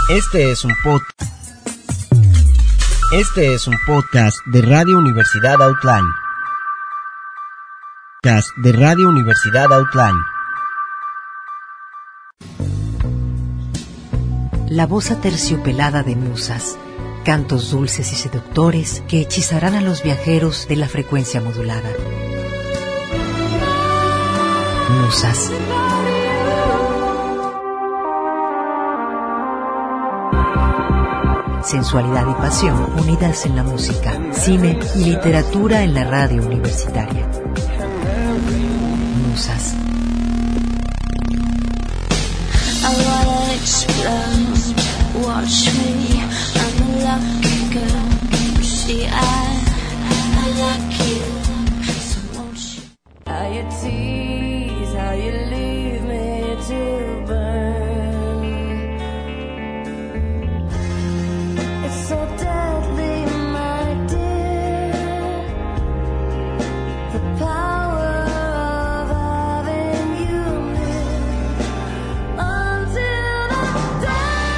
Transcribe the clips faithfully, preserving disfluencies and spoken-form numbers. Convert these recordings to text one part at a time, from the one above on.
Este es un podcast. Este es un podcast de Radio Universidad Outline. Podcast de Radio Universidad Outline. La voz aterciopelada de musas, cantos dulces y seductores que hechizarán a los viajeros de la frecuencia modulada. Musas. Sensualidad y pasión unidas en la música, cine y literatura en la radio universitaria. Musas. Watch me, I'm a lucky girl. See, I, I like you, so won't you? How you tease, how you leave me to burn. It's so deadly, my dear. The power of having you near until the day.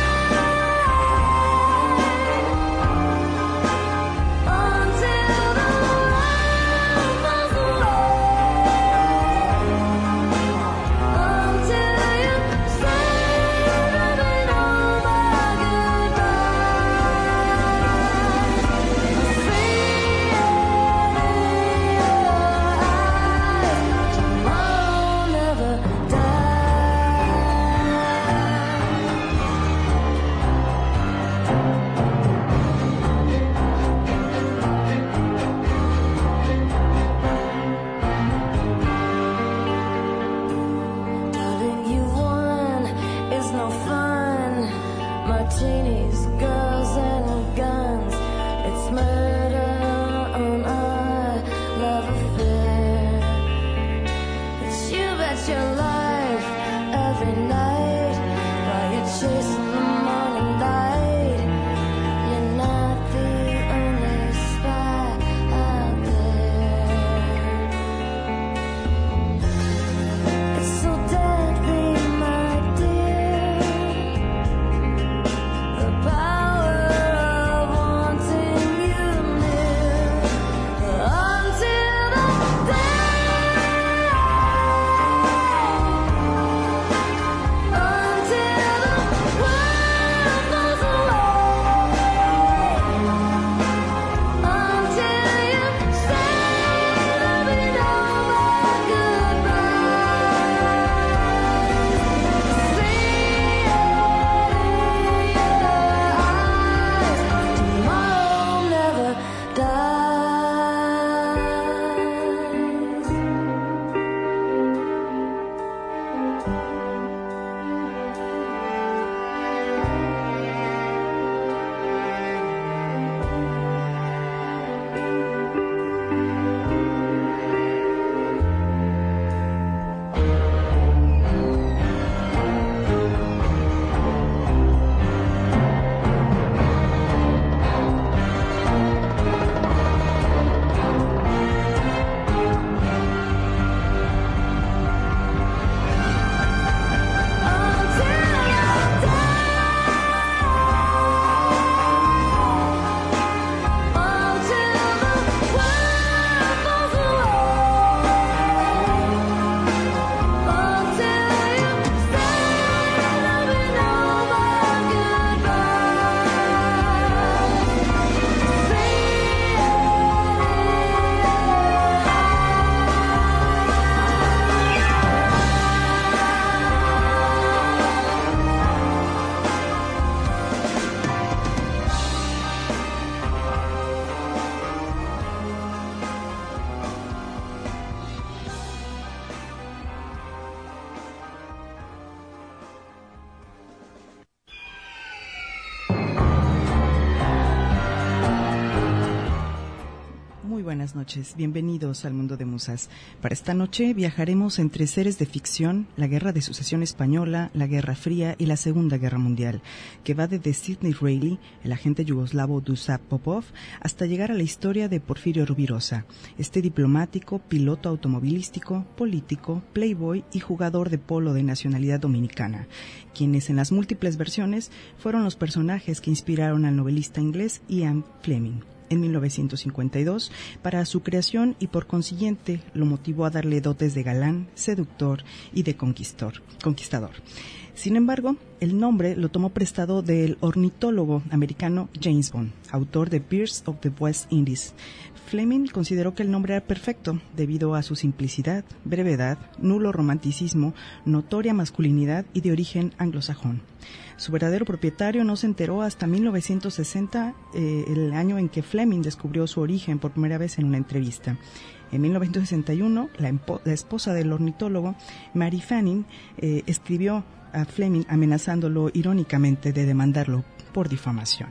Martinis, girls and guns. It's murder on our love affair. It's you bet your life every night while you're chasing the morning light. You're not the only spy out there. It's so deadly, my dear. The power of buenas noches, bienvenidos al Mundo de Musas. Para esta noche viajaremos entre seres de ficción, la Guerra de Sucesión Española, la Guerra Fría y la Segunda Guerra Mundial, que va desde Sidney Reilly, el agente yugoslavo Dušan Popov, hasta llegar a la historia de Porfirio Rubirosa, este diplomático, piloto automovilístico, político, playboy y jugador de polo de nacionalidad dominicana, quienes en las múltiples versiones fueron los personajes que inspiraron al novelista inglés Ian Fleming en mil novecientos cincuenta y dos para su creación, y por consiguiente lo motivó a darle dotes de galán, seductor y de conquistor, conquistador. Sin embargo, el nombre lo tomó prestado del ornitólogo americano James Bond, autor de Birds of the West Indies. Fleming consideró que el nombre era perfecto debido a su simplicidad, brevedad, nulo romanticismo, notoria masculinidad y de origen anglosajón. Su verdadero propietario no se enteró hasta mil novecientos sesenta, eh, el año en que Fleming descubrió su origen por primera vez en una entrevista. En mil novecientos sesenta y uno, la, empo- la esposa del ornitólogo, Mary Fanning, eh, escribió a Fleming amenazándolo irónicamente de demandarlo por difamación.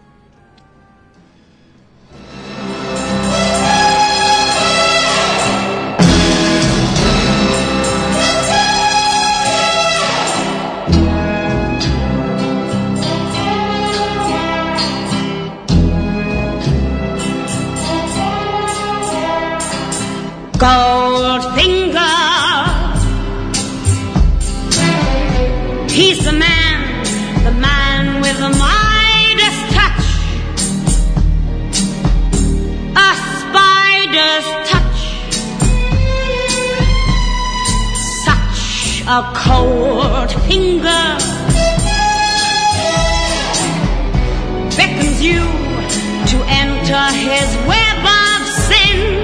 Goldfinger, he's the man, the man with the Midas touch, a spider's touch, such a cold finger beckons you to enter his web of sin.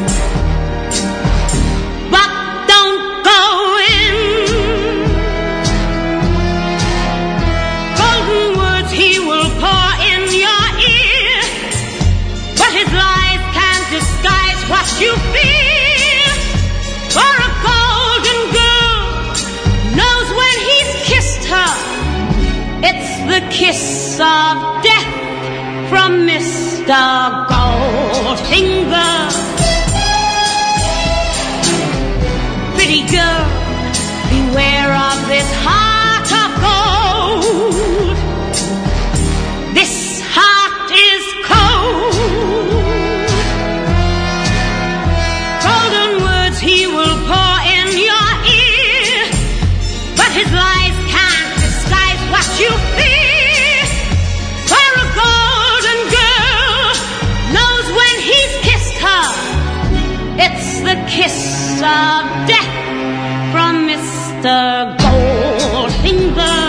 You feel for a golden girl knows when he's kissed her, it's the kiss of death from Mister Goldfinger. Pretty girl, beware of this heart of gold. This heart is cold. He will pour in your ear, but his lies can't disguise what you feel. For a golden girl knows when he's kissed her, it's the kiss of death from Mister Goldfinger.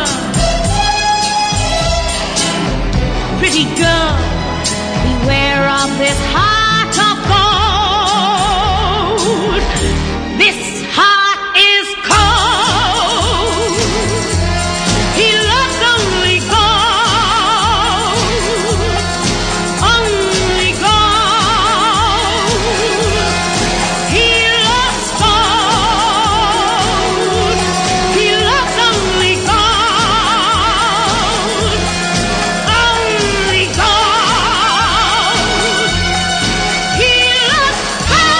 Pretty girl, beware of this heart of gold. This heart is cold. He loves only gold, only gold. He loves gold. He loves only gold, only gold. He loves gold.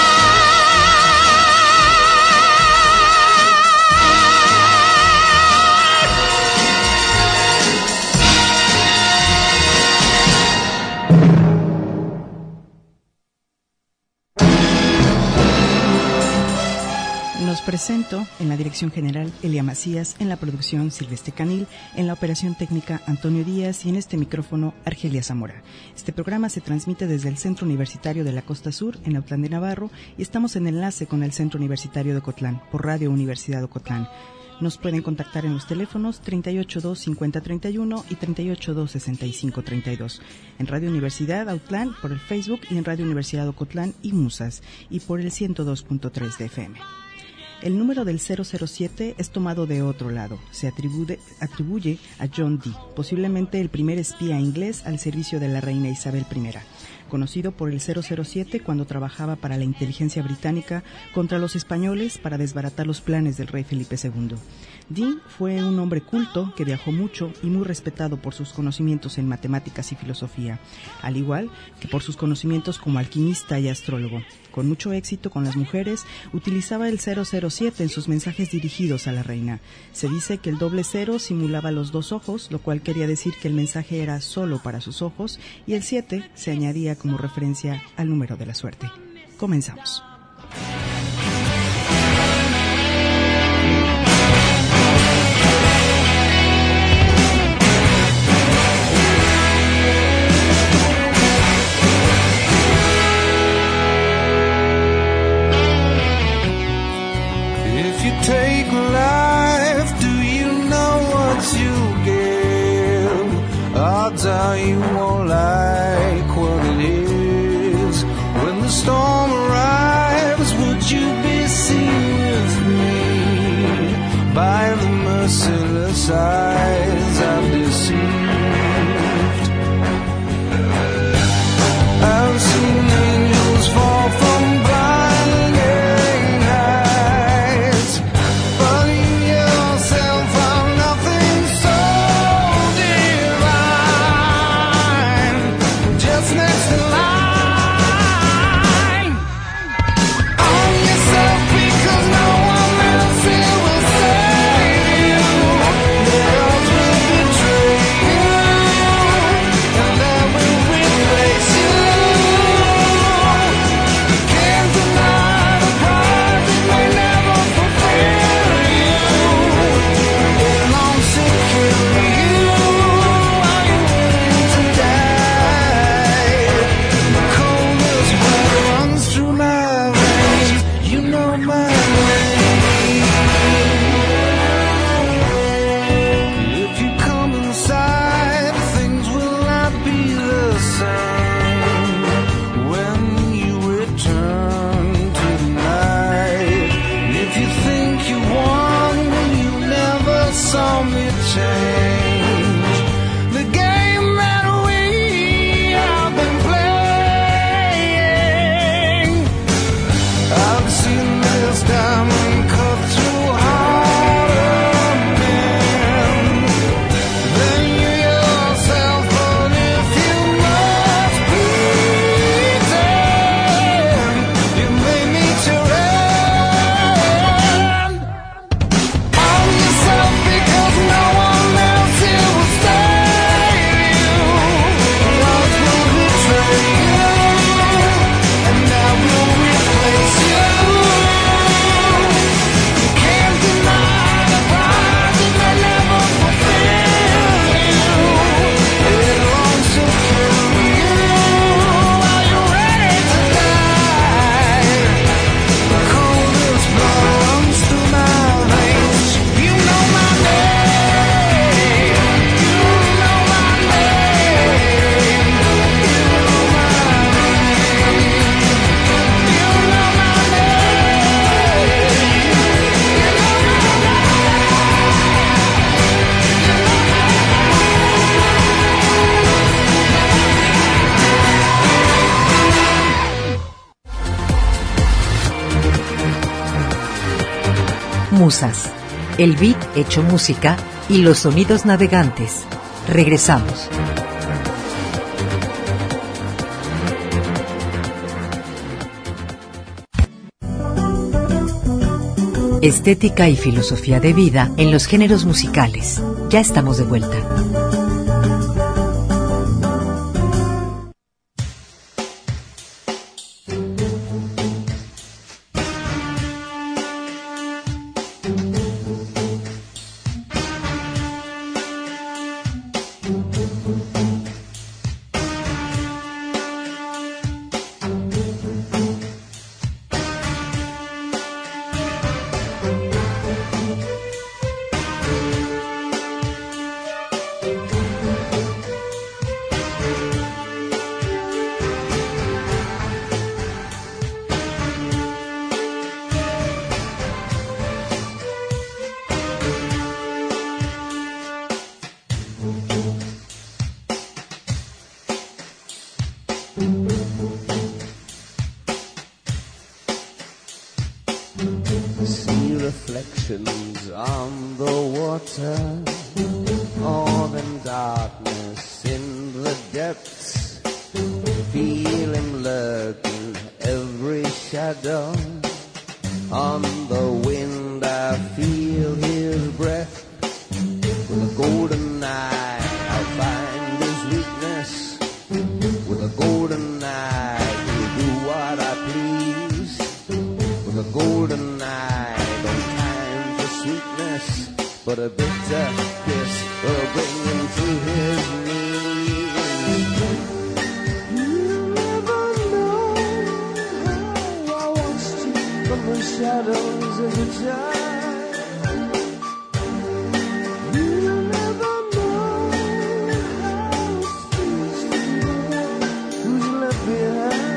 Nos presento en la dirección general Elia Macías, en la producción Silvestre Canil, en la operación técnica Antonio Díaz y en este micrófono Argelia Zamora. Este programa se transmite desde el Centro Universitario de la Costa Sur, en Autlán de Navarro, y estamos en enlace con el Centro Universitario de Ocotlán, por Radio Universidad de Ocotlán. Nos pueden contactar en los teléfonos treinta y ocho dos cincuenta treinta y uno y treinta y ocho dos sesenta y cinco treinta y dos. En Radio Universidad Autlán por el Facebook y en Radio Universidad Ocotlán y Musas y por el ciento dos punto tres de F M. El número del cero cero siete es tomado de otro lado. Se atribuye, atribuye a John Dee, posiblemente el primer espía inglés al servicio de la reina Isabel primera. conocido por el cero cero siete cuando trabajaba para la inteligencia británica contra los españoles para desbaratar los planes del rey Felipe segundo. Dean fue un hombre culto que viajó mucho y muy respetado por sus conocimientos en matemáticas y filosofía, al igual que por sus conocimientos como alquimista y astrólogo. Con mucho éxito con las mujeres, utilizaba el cero cero siete en sus mensajes dirigidos a la reina. Se dice que el doble cero simulaba los dos ojos, lo cual quería decir que el mensaje era solo para sus ojos, y el siete se añadía como referencia al número de la suerte. Comenzamos. Take life, do you know what you give? Odds are you won't like what it is. When the storm arrives, would you be seen with me by the merciless eyes I've deceived? I've seen angels fall from blinding eyes, but you yourself are nothing so divine. Just next in line, own yourself because no one else here will save you. The odds will betray you, and I will replace you. Can't deny the pride that may never fulfill you. It longs to kill you. Are you willing to die? The coldest blood runs through my veins. You know my name. If you come inside, things will not be the same. When you return to the night, if you think you won, you never saw me change. The game that we have been playing, I've seen this diamond cut through harder men than you yourself. But if you must pretend, you may meet your end. Own yourself because no one else here will save you. Odds will betray you, and I will replace you. You can't deny the pride that may never fulfill you. It longs to kill you. Are you ready to die? The coldest blood runs through my veins. You know my name. You know my name. You know my name. You know my Musas, el beat hecho música y los sonidos navegantes. Regresamos. Estética y filosofía de vida en los géneros musicales. Ya estamos de vuelta. name. oceans on the water, more than darkness in the depths. Feel him lurking every shadow. On the wind I feel his breath. With a golden eye I'll find his weakness. With a golden eye he'll do what I please. With a golden eye, no time for sweetness, but a bitter kiss will bring him to his knees. You never know how I watched you from the shadows as a child. You never know how it feels to be the one who's left behind.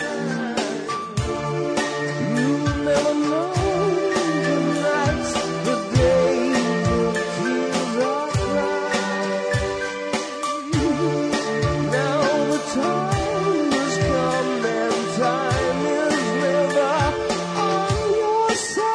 You never know the nights, the days, the tears I cried. Now the time has come and time is never on your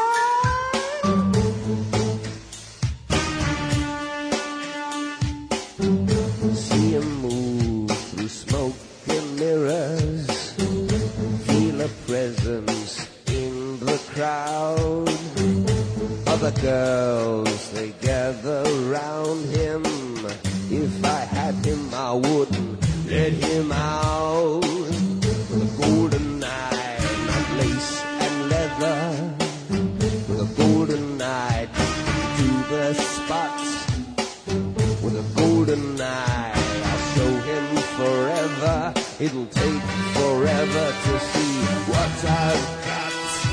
side. See him move through smoke and mirrors. Feel a presence in the crowd. Other girls, they gather round him. If I had him, I wouldn't let him out. With a golden eye, not lace and leather. With a golden eye, to the spots. With a golden eye, I'll show him forever. It'll take forever to see what I've got.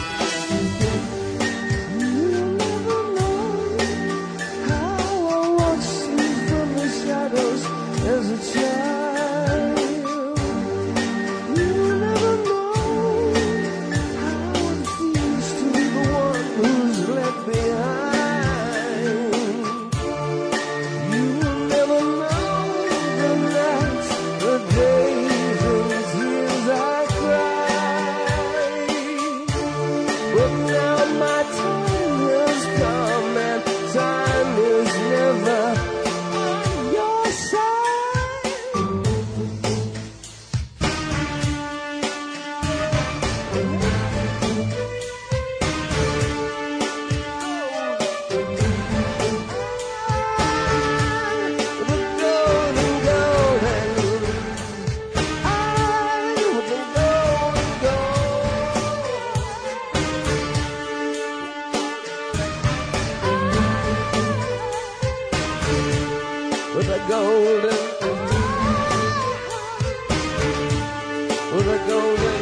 You'll never know how I watched you from the shadows as a child. You'll never know how it feels to be the one who's left behind. You'll never know the nights, the days and tears I cried. But now my time has come and time is never on your side. The golden, golden, I with the golden, golden, with a golden, with a golden.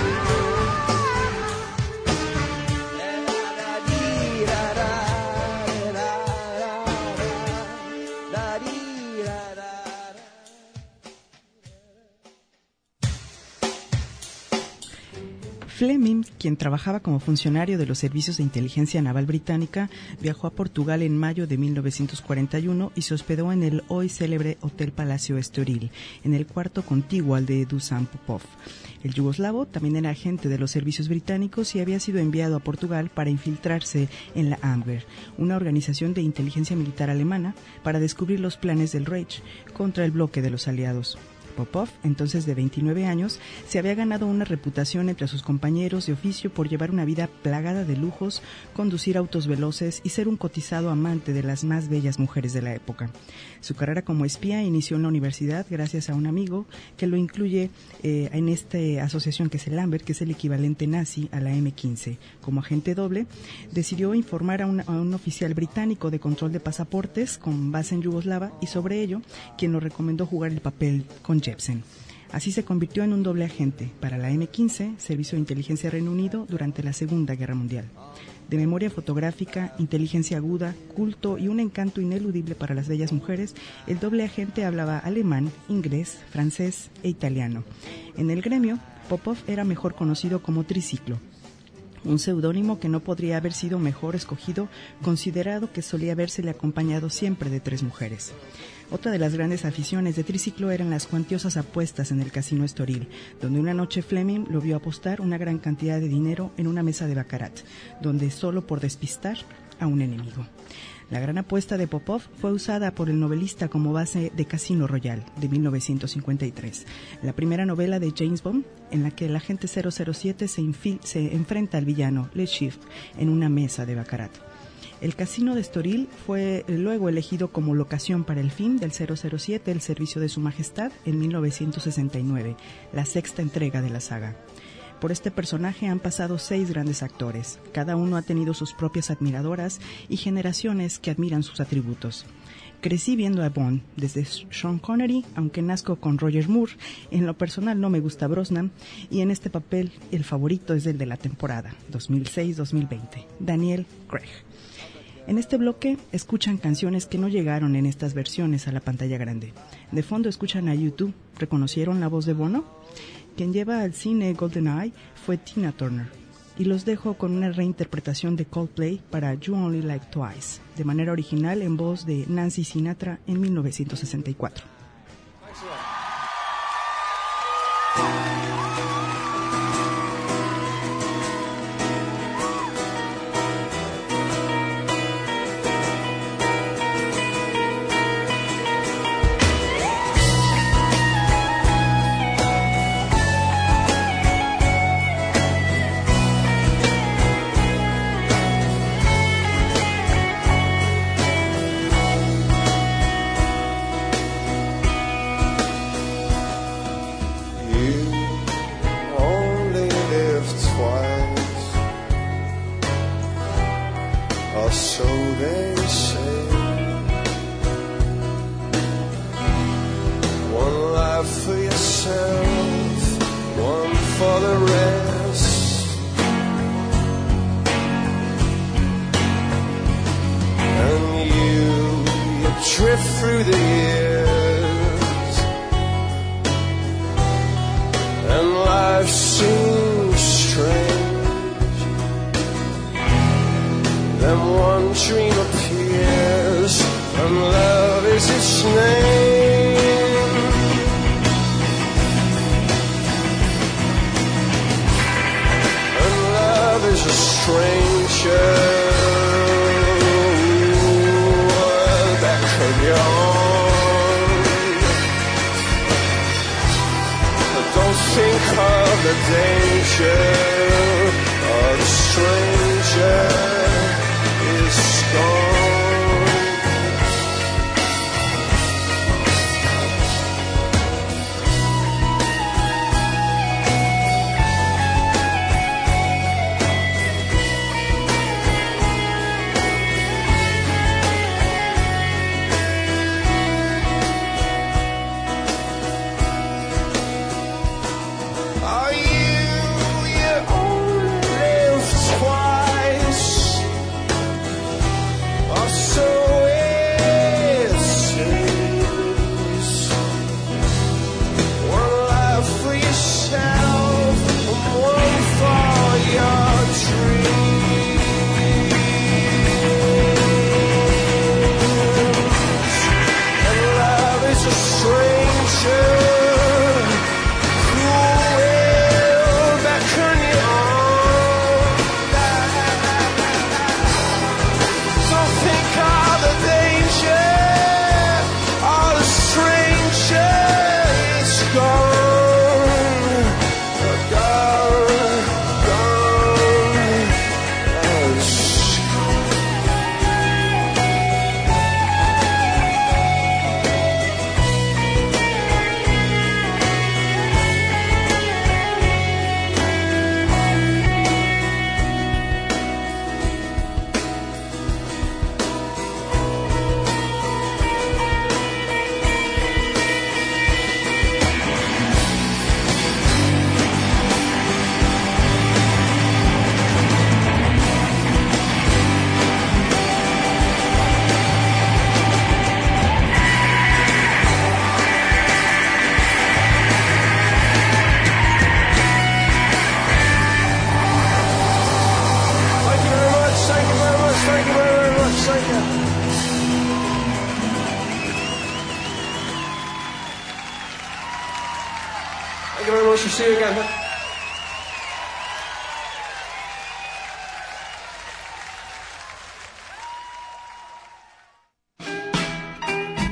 Fleming, quien trabajaba como funcionario de los servicios de inteligencia naval británica, viajó a Portugal en mayo de mil novecientos cuarenta y uno y se hospedó en el hoy célebre Hotel Palacio Estoril, en el cuarto contiguo al de Dusan Popov. El yugoslavo también era agente de los servicios británicos y había sido enviado a Portugal para infiltrarse en la Abwehr, una organización de inteligencia militar alemana, para descubrir los planes del Reich contra el bloque de los aliados. Popov, entonces de veintinueve años, se había ganado una reputación entre sus compañeros de oficio por llevar una vida plagada de lujos, conducir autos veloces y ser un cotizado amante de las más bellas mujeres de la época. Su carrera como espía inició en la universidad gracias a un amigo que lo incluye eh, en esta asociación que es el Lambert, que es el equivalente nazi a la eme quince. Como agente doble, decidió informar a un, a un oficial británico de control de pasaportes con base en Yugoslava y sobre ello, quien lo recomendó jugar el papel con Jepsen. Así se convirtió en un doble agente para la eme quince, Servicio de Inteligencia Reino Unido, durante la Segunda Guerra Mundial. De memoria fotográfica, inteligencia aguda, culto y un encanto ineludible para las bellas mujeres, el doble agente hablaba alemán, inglés, francés e italiano. En el gremio, Popov era mejor conocido como Triciclo, un seudónimo que no podría haber sido mejor escogido, considerado que solía habérsele acompañado siempre de tres mujeres. Otra de las grandes aficiones de Triciclo eran las cuantiosas apuestas en el Casino Estoril, donde una noche Fleming lo vio apostar una gran cantidad de dinero en una mesa de baccarat, donde solo por despistar a un enemigo. La gran apuesta de Popov fue usada por el novelista como base de Casino Royale de mil novecientos cincuenta y tres, la primera novela de James Bond en la que el agente cero cero siete se, infil- se enfrenta al villano Le Chiffre en una mesa de baccarat. El casino de Estoril fue luego elegido como locación para el film del cero cero siete, El servicio de su majestad, en mil novecientos sesenta y nueve, la sexta entrega de la saga. Por este personaje han pasado seis grandes actores. Cada uno ha tenido sus propias admiradoras y generaciones que admiran sus atributos. Crecí viendo a Bond desde Sean Connery, aunque nazco con Roger Moore. En lo personal no me gusta Brosnan y en este papel el favorito es el de la temporada dos mil seis dos mil veinte, Daniel Craig. En este bloque escuchan canciones que no llegaron en estas versiones a la pantalla grande. De fondo escuchan a U dos. ¿Reconocieron la voz de Bono? Quien lleva al cine GoldenEye fue Tina Turner. Y los dejo con una reinterpretación de Coldplay para You Only Like Twice, de manera original en voz de Nancy Sinatra en mil novecientos sesenta y cuatro. See you again.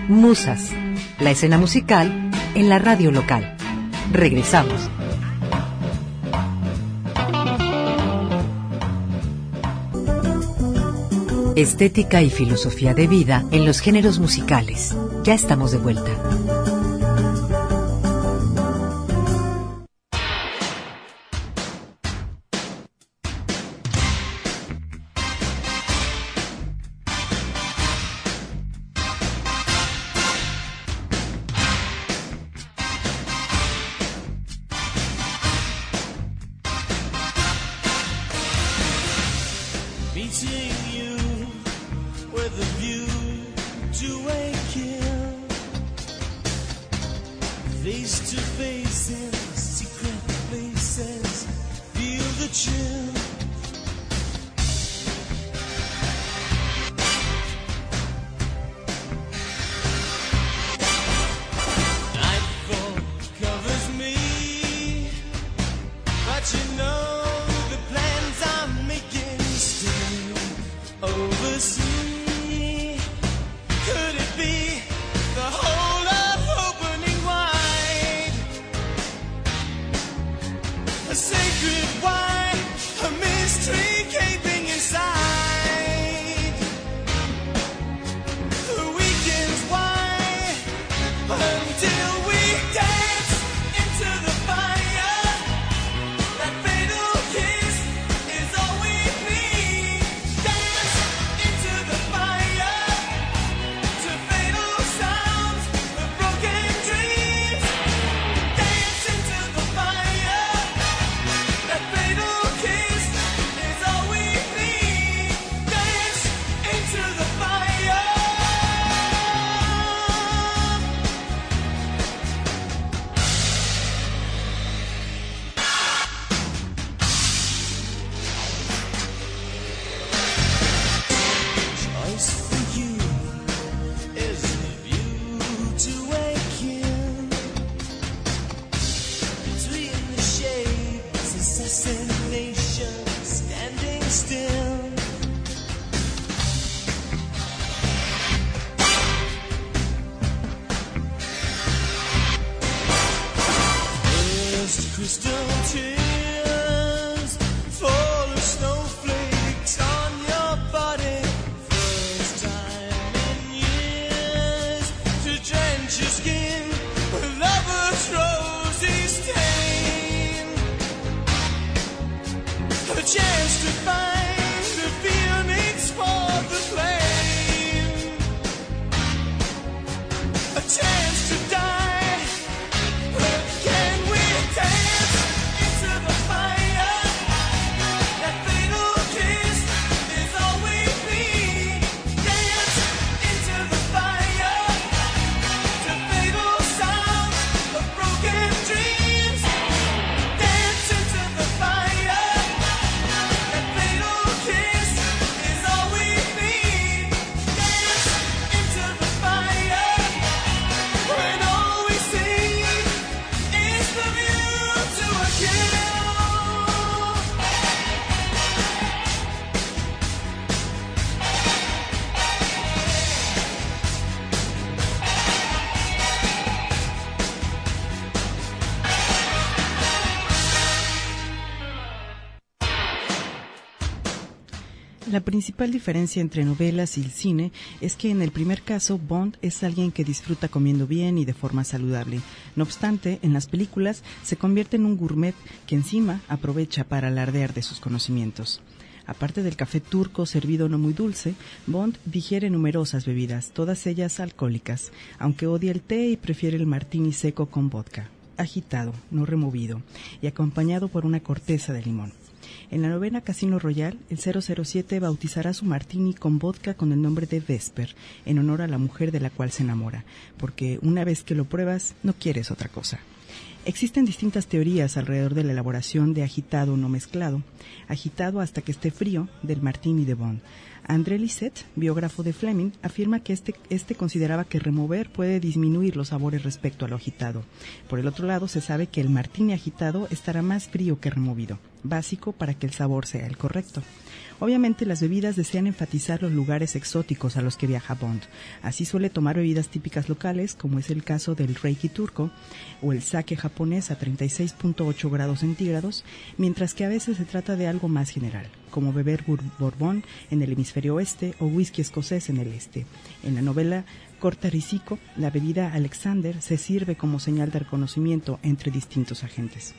Musas, la escena musical en la radio local. Regresamos. Estética y filosofía de vida en los géneros musicales. Ya estamos de vuelta. Meeting you with a view to a kill. Face to face in secret places, feel the chill. Nightfall covers me, but you know oversea. Could it be the whole of opening wide? A sacred wine, a mystery gaping inside. The weekend's wine until we dance into the fire. That fatal kiss is all we need. Crystal tears fall as snowflakes on your body. First time in years to drench your skin with lover's rosy stain. A chance to find the feelings for the flame. A chance to die. La principal diferencia entre novelas y el cine es que en el primer caso Bond es alguien que disfruta comiendo bien y de forma saludable. No obstante, en las películas se convierte en un gourmet que encima aprovecha para alardear de sus conocimientos. Aparte del café turco servido no muy dulce, Bond digiere numerosas bebidas, todas ellas alcohólicas, aunque odia el té y prefiere el martini seco con vodka, agitado, no removido, y acompañado por una corteza de limón. En la novena Casino Royale, el cero cero siete bautizará su martini con vodka con el nombre de Vesper, en honor a la mujer de la cual se enamora, porque una vez que lo pruebas, no quieres otra cosa. Existen distintas teorías alrededor de la elaboración de agitado no mezclado, agitado hasta que esté frío, del martini de Bond. André Lisset, biógrafo de Fleming, afirma que este, este consideraba que remover puede disminuir los sabores respecto a lo agitado. Por el otro lado, se sabe que el martini agitado estará más frío que removido, básico para que el sabor sea el correcto. Obviamente las bebidas desean enfatizar los lugares exóticos a los que viaja Bond. Así suele tomar bebidas típicas locales, como es el caso del Reiki turco o el sake japonés a treinta y seis punto ocho grados centígrados, mientras que a veces se trata de algo más general, como beber bourbon en el hemisferio oeste o whisky escocés en el este. En la novela Corta Risico, la bebida Alexander se sirve como señal de reconocimiento entre distintos agentes.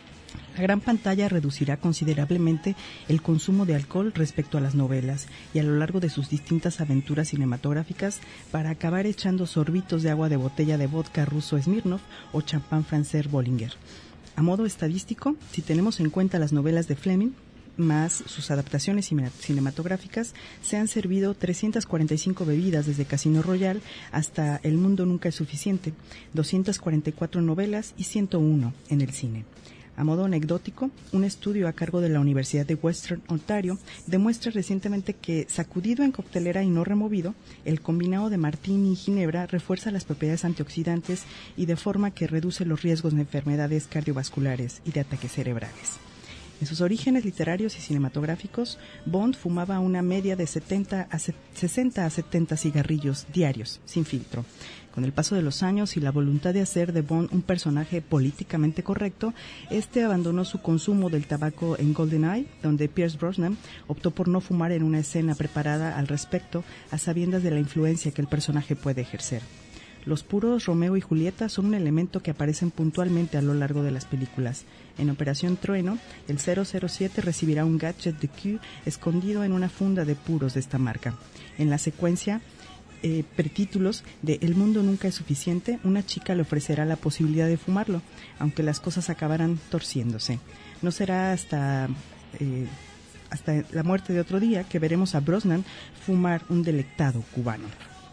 La gran pantalla reducirá considerablemente el consumo de alcohol respecto a las novelas y a lo largo de sus distintas aventuras cinematográficas para acabar echando sorbitos de agua de botella de vodka ruso Smirnoff o champán francés Bollinger. A modo estadístico, si tenemos en cuenta las novelas de Fleming, más sus adaptaciones cinematográficas, se han servido trescientas cuarenta y cinco bebidas desde Casino Royale hasta El mundo nunca es suficiente, doscientas cuarenta y cuatro novelas y ciento uno en el cine. A modo anecdótico, un estudio a cargo de la Universidad de Western Ontario demuestra recientemente que, sacudido en coctelera y no removido, el combinado de martini y ginebra refuerza las propiedades antioxidantes y de forma que reduce los riesgos de enfermedades cardiovasculares y de ataques cerebrales. En sus orígenes literarios y cinematográficos, Bond fumaba una media de setenta a sesenta a setenta cigarrillos diarios, sin filtro. Con el paso de los años y la voluntad de hacer de Bond un personaje políticamente correcto, este abandonó su consumo del tabaco en GoldenEye, donde Pierce Brosnan optó por no fumar en una escena preparada al respecto, a sabiendas de la influencia que el personaje puede ejercer. Los puros Romeo y Julieta son un elemento que aparecen puntualmente a lo largo de las películas. En Operación Trueno, el cero cero siete recibirá un gadget de Q escondido en una funda de puros de esta marca. En la secuencia eh, pretítulos de El mundo nunca es suficiente, una chica le ofrecerá la posibilidad de fumarlo, aunque las cosas acabarán torciéndose. No será hasta... Eh, hasta la muerte de otro día que veremos a Brosnan fumar un delectado cubano.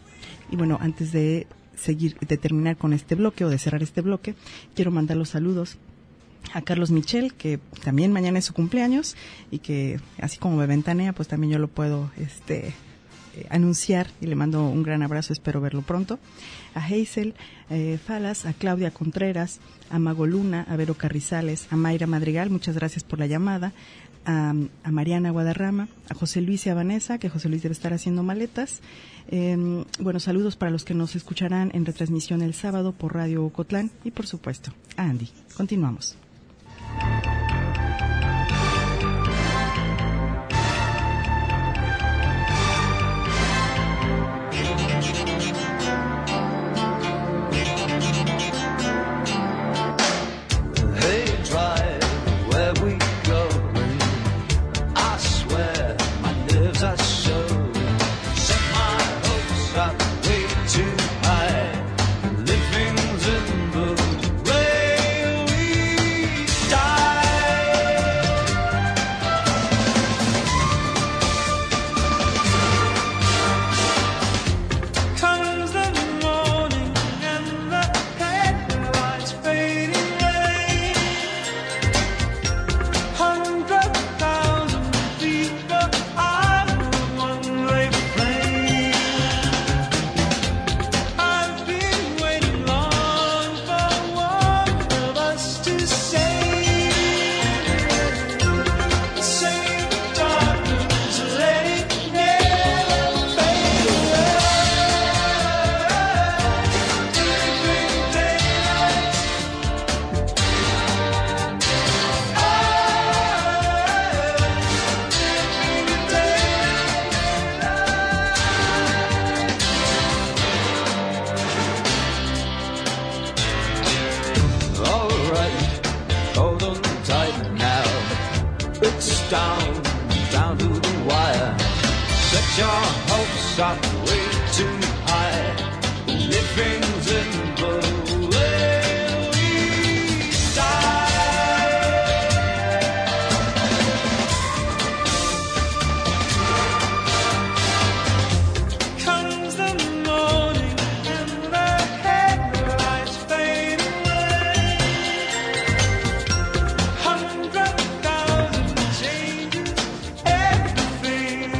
Y bueno, antes de seguir, de terminar con este bloque o de cerrar este bloque, quiero mandar los saludos a Carlos Michel, que también mañana es su cumpleaños y que así como me ventanea, pues también yo lo puedo este eh, anunciar y le mando un gran abrazo, espero verlo pronto. A Hazel eh, Falas, a Claudia Contreras, a Mago Luna, a Vero Carrizales, a Mayra Madrigal, muchas gracias por la llamada, a, a Mariana Guadarrama, a José Luis y a Vanessa, que José Luis debe estar haciendo maletas. Eh, bueno, saludos para los que nos escucharán en retransmisión el sábado por Radio Ocotlán y por supuesto a Andy. Continuamos.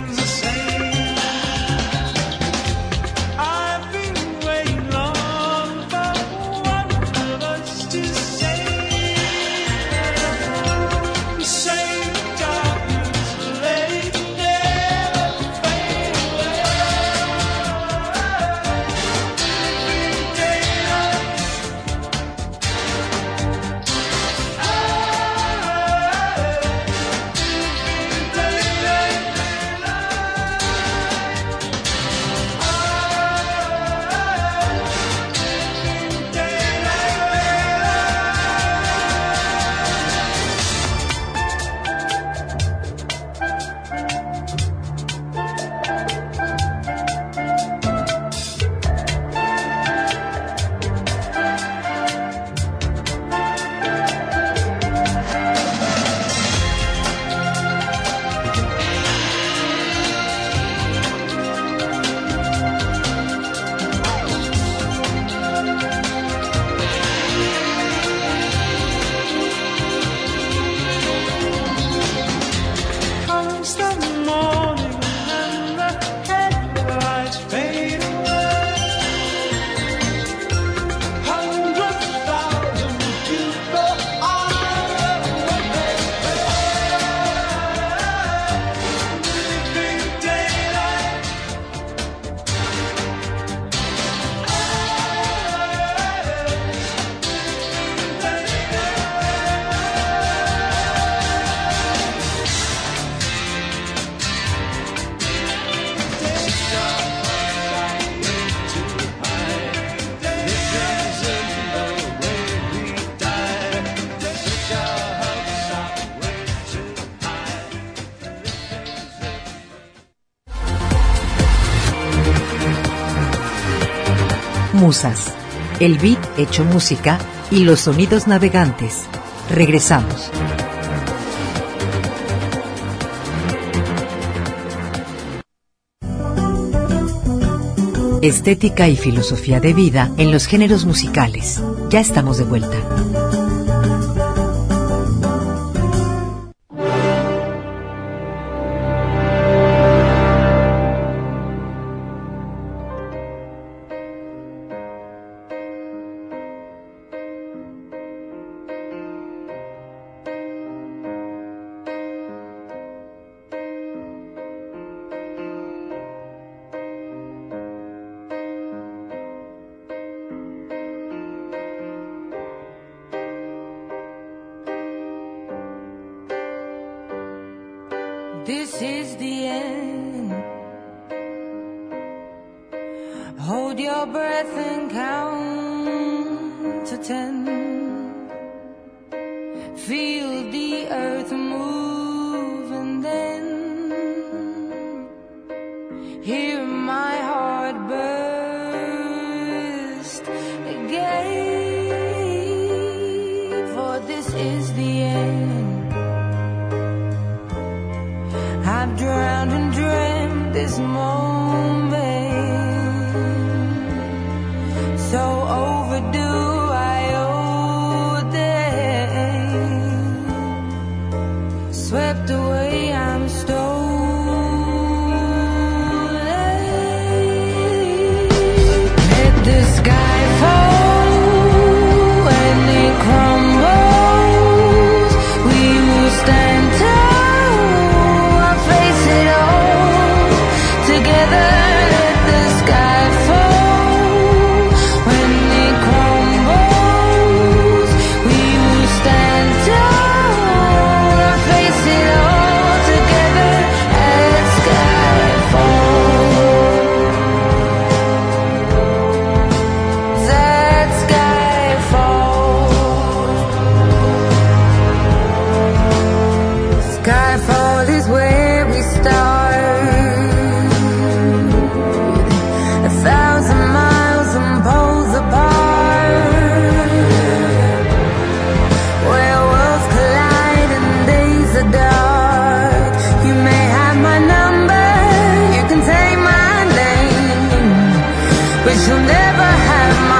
I've been waiting long Musas, el beat hecho música y los sonidos navegantes. Regresamos. Estética y filosofía de vida en los géneros musicales. Ya estamos de vuelta. This is the end. Hold your breath and count to ten. Feel the earth move and then hear my heart burst again. For this is the end. I've drowned and dreamt this moment, so overdue I owe them. Swept away, I'm stolen. Let the sky fall when it crumbles. We will stand tall. Together, let the sky fall. When it crumbles, we will stand tall and face it all together as sky falls. That sky falls. Skyfall is where we start. A thousand miles and poles apart, where worlds collide and days are dark. You may have my number, you can take my name, but you'll never have my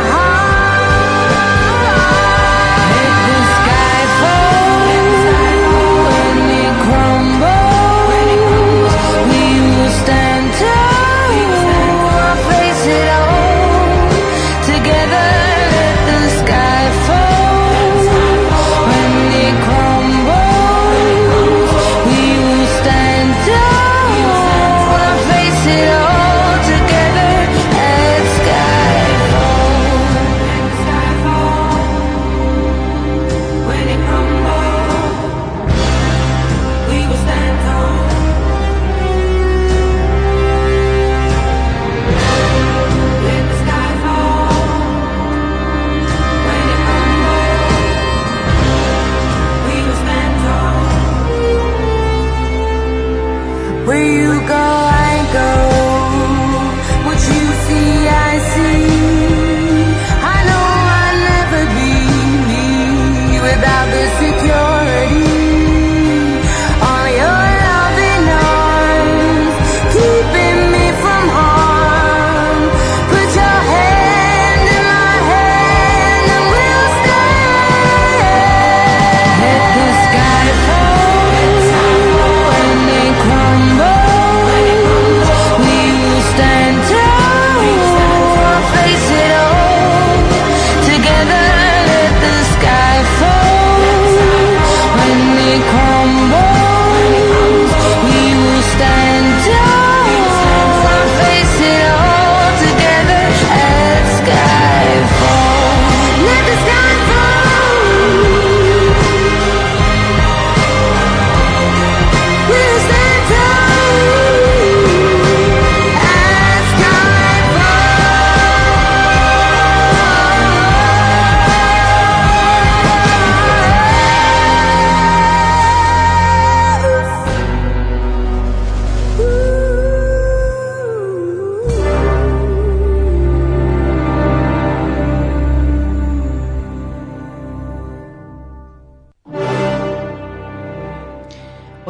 heart. Let the sky fall when it crumbles. We will stand tall. It all together, let the sky fall. When it crumbles, we will stand tall and face it all together as sky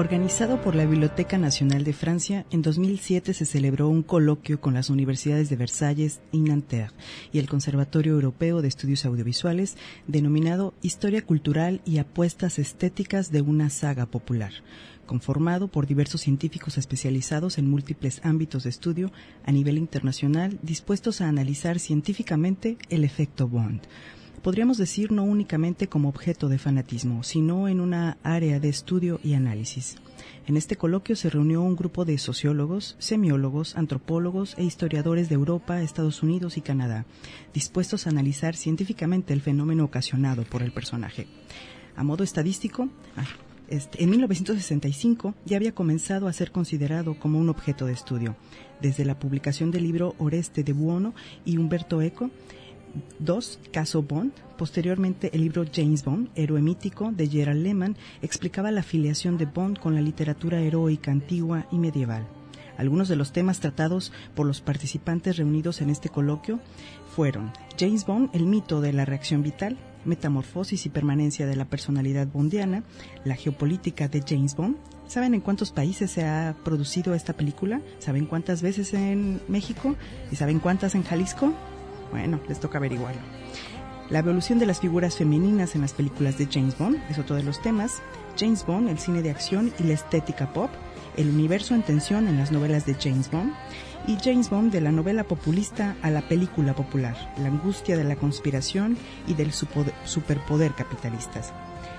Organizado por la Biblioteca Nacional de Francia, en dos mil siete se celebró un coloquio con las universidades de Versalles y Nanterre y el Conservatorio Europeo de Estudios Audiovisuales, denominado Historia Cultural y Apuestas Estéticas de una Saga Popular, conformado por diversos científicos especializados en múltiples ámbitos de estudio a nivel internacional, dispuestos a analizar científicamente el efecto Bond. Podríamos decir no únicamente como objeto de fanatismo, sino en una área de estudio y análisis. En este coloquio se reunió un grupo de sociólogos, semiólogos, antropólogos e historiadores de Europa, Estados Unidos y Canadá, dispuestos a analizar científicamente el fenómeno ocasionado por el personaje. A modo estadístico, este, en mil novecientos sesenta y cinco ya había comenzado a ser considerado como un objeto de estudio, desde la publicación del libro Oreste de Buono y Umberto Eco. Dos, Caso Bond. Posteriormente, el libro James Bond, héroe mítico, de Gerald Lehmann, explicaba la afiliación de Bond con la literatura heroica antigua y medieval. Algunos de los temas tratados por los participantes reunidos en este coloquio fueron James Bond, el mito de la reacción vital, metamorfosis y permanencia de la personalidad bondiana, la geopolítica de James Bond. ¿Saben en cuántos países se ha producido esta película? ¿Saben cuántas veces en México? ¿Y saben cuántas en Jalisco? Bueno, les toca averiguarlo. La evolución de las figuras femeninas en las películas de James Bond es otro de los temas. James Bond, el cine de acción y la estética pop. El universo en tensión en las novelas de James Bond. Y James Bond, de la novela populista a la película popular. La angustia de la conspiración y del superpoder capitalistas.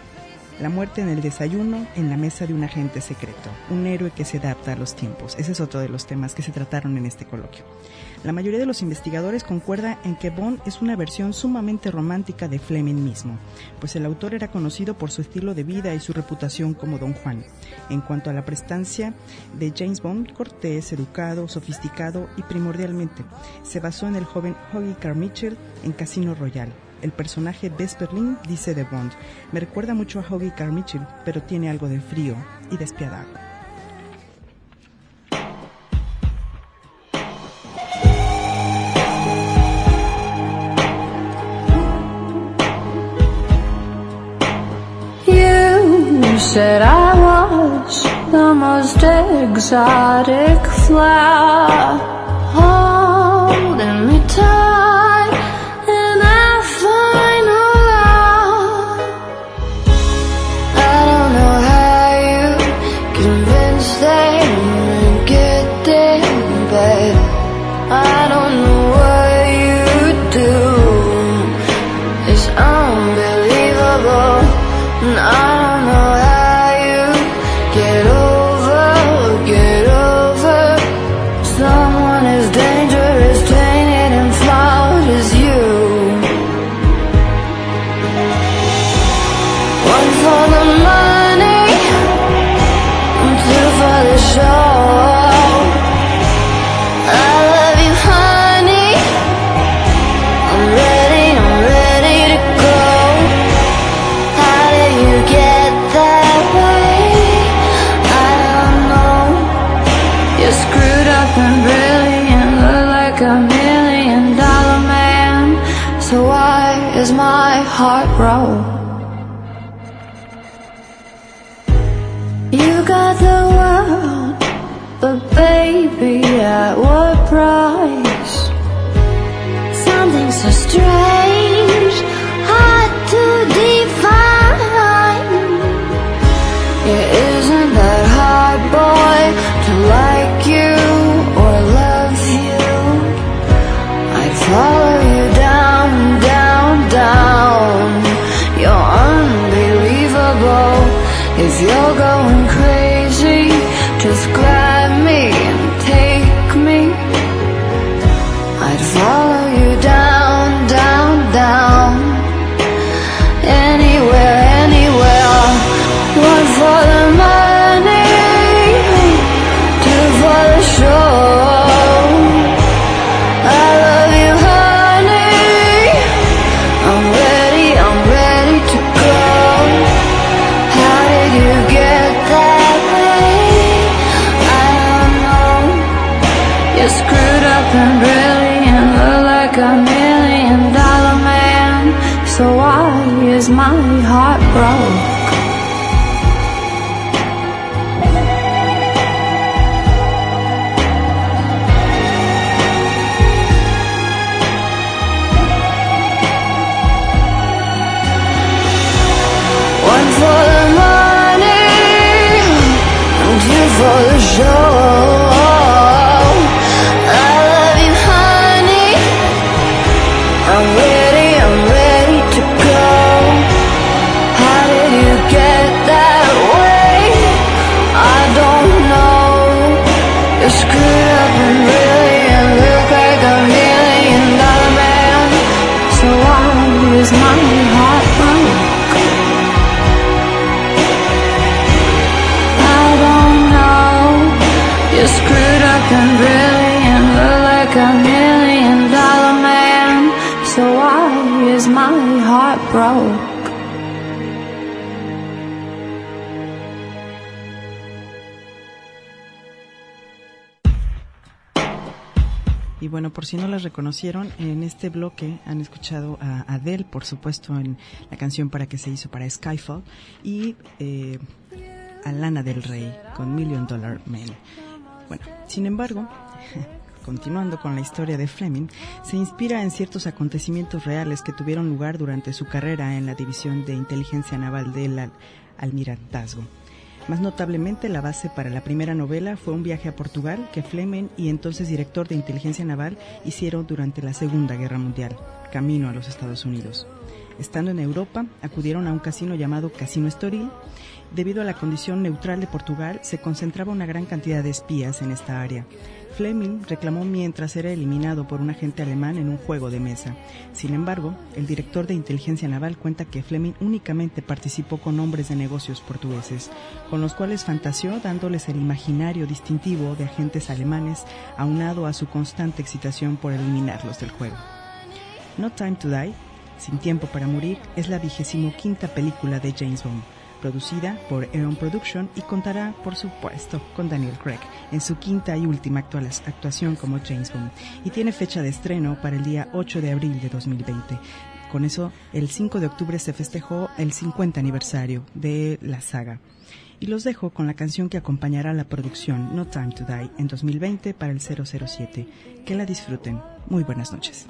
La muerte en el desayuno, en la mesa de un agente secreto. Un héroe que se adapta a los tiempos. Ese es otro de los temas que se trataron en este coloquio. La mayoría de los investigadores concuerda en que Bond es una versión sumamente romántica de Fleming mismo, pues el autor era conocido por su estilo de vida y su reputación como Don Juan. En cuanto a la prestancia de James Bond, cortés, educado, sofisticado y primordialmente, se basó en el joven Hoggy Carmichael en Casino Royale. El personaje Vesper Lynd dice de Bond: me recuerda mucho a Hoggy Carmichael, pero tiene algo de frío y despiadado. You said I was the most exotic flower, holding me tight in that final hour. I don't know how you convinced them to get there, but I don't know what you do. It's unbelievable, and I don't know how you get over, get over someone as dangerous, tainted and flawed as you. One for the money, two for the show. I love you, honey, I'm ready, I'm ready to go. How did you get that way? I don't know. You're screwed up and brilliant, look like a million dollar man. So why is my heart broke? You got the world, but baby, at what price? Something so strange, hard to define. It isn't that hard, boy, to like you or love you. I'd follow you down, down, down. You're unbelievable. If you're going crazy, just grab me and take me. I'd follow you down, down, down. Anywhere, anywhere. One for the money, two for the show. I love you, honey, I'm ready, I'm ready to go. How did you get that way? I don't know. You're screwed up and brilliant, look like a million dollar man. So why is my heart broke? for the show. I love you, honey. I'm ready, I'm ready to go. How did you get that way? I don't know. You're screwed up and really and look like a million dollar man. So why is my heart broke? I don't know. You're screwed up and really and look like a million dollar man. So why is my heart broke? Y bueno, por si no las reconocieron, en este bloque han escuchado a Adele, por supuesto, en la canción para que se hizo para Skyfall, y eh, a Lana del Rey con Million Dollar Man. Bueno, sin embargo, continuando con la historia de Fleming, se inspira en ciertos acontecimientos reales que tuvieron lugar durante su carrera en la División de Inteligencia Naval del Al- Almirantazgo. Más notablemente, la base para la primera novela fue un viaje a Portugal que Fleming y entonces director de inteligencia naval hicieron durante la Segunda Guerra Mundial, camino a los Estados Unidos. Estando en Europa, acudieron a un casino llamado Casino Estoril. Debido a la condición neutral de Portugal, se concentraba una gran cantidad de espías en esta área. Fleming reclamó mientras era eliminado por un agente alemán en un juego de mesa. Sin embargo, el director de inteligencia naval cuenta que Fleming únicamente participó con hombres de negocios portugueses, con los cuales fantaseó dándoles el imaginario distintivo de agentes alemanes, aunado a su constante excitación por eliminarlos del juego. No Time to Die, Sin Tiempo para Morir, es la vigésimo quinta película de James Bond, producida por Eon Production y contará, por supuesto, con Daniel Craig en su quinta y última actual actuación como James Bond, y tiene fecha de estreno para el día ocho de abril de dos mil veinte. Con eso, el cinco de octubre se festejó el cincuenta aniversario de la saga. Y los dejo con la canción que acompañará la producción No Time to Die en dos mil veinte para el cero cero siete. Que la disfruten. Muy buenas noches.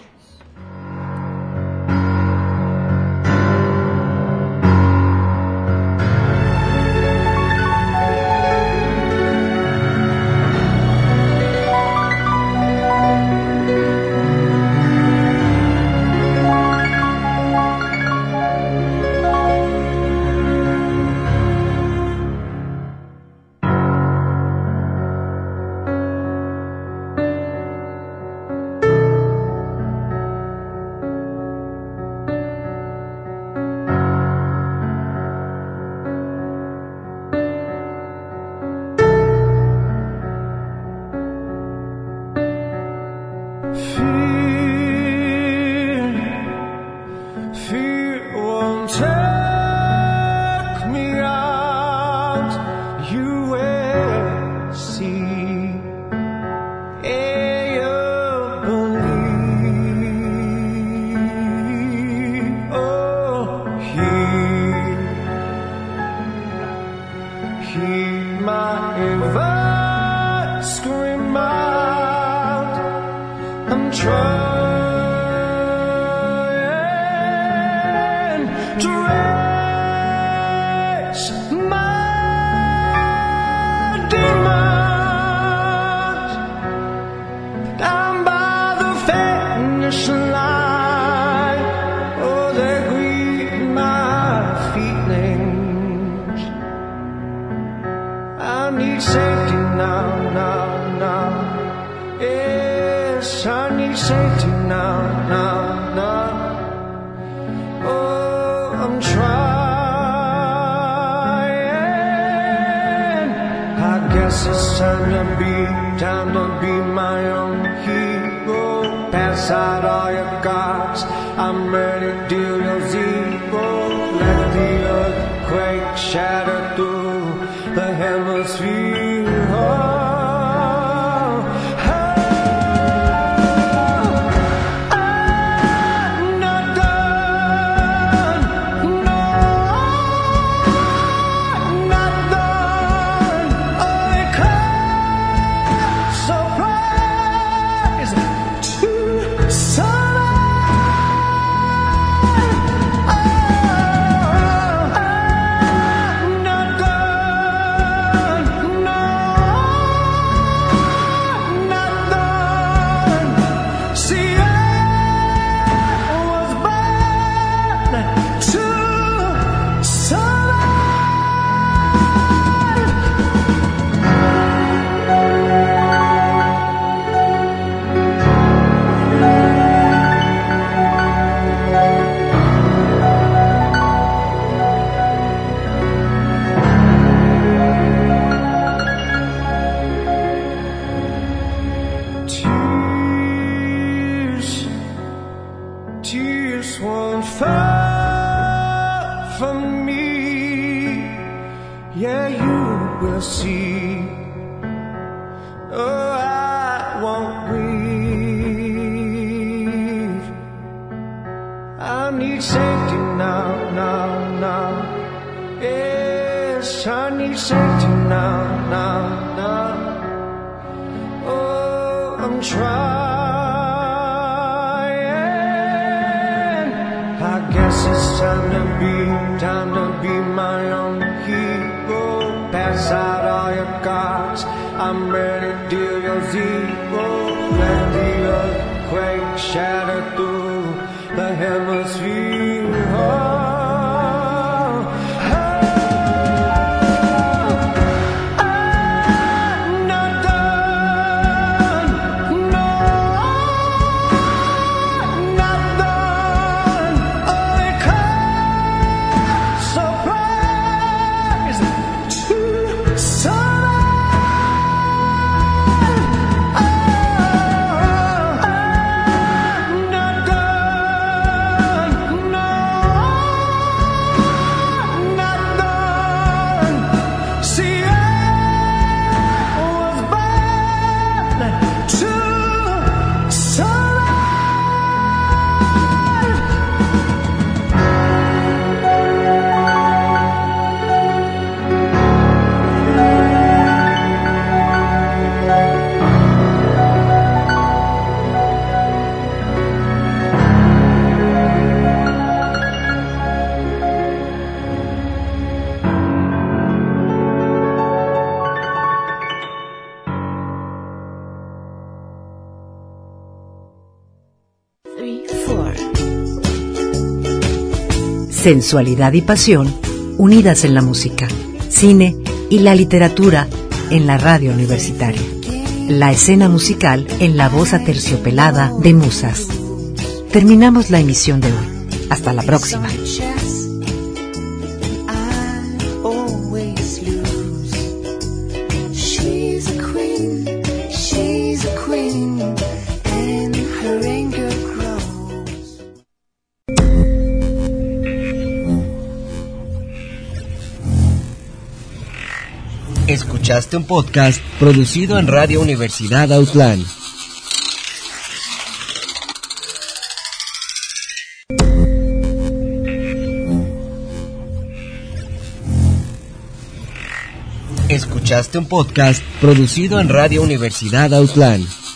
No this one far from me. Yeah, you will see. Oh, I won't grieve. I need safety now, now, now. Yes, I need safety now, now, now. Oh, I'm trying. I guess it's time to be, time to be my own hero. Pass out all your cards, I'm ready to deal your zero. Let the earthquake shatter through the hemisphere. Oh, Sensualidad y pasión unidas en la música, cine y la literatura en la radio universitaria. La escena musical en la voz aterciopelada de Musas. Terminamos la emisión de hoy. Hasta la próxima. Escuchaste un podcast producido en Radio Universidad Outland. Escuchaste un podcast producido en Radio Universidad Outland.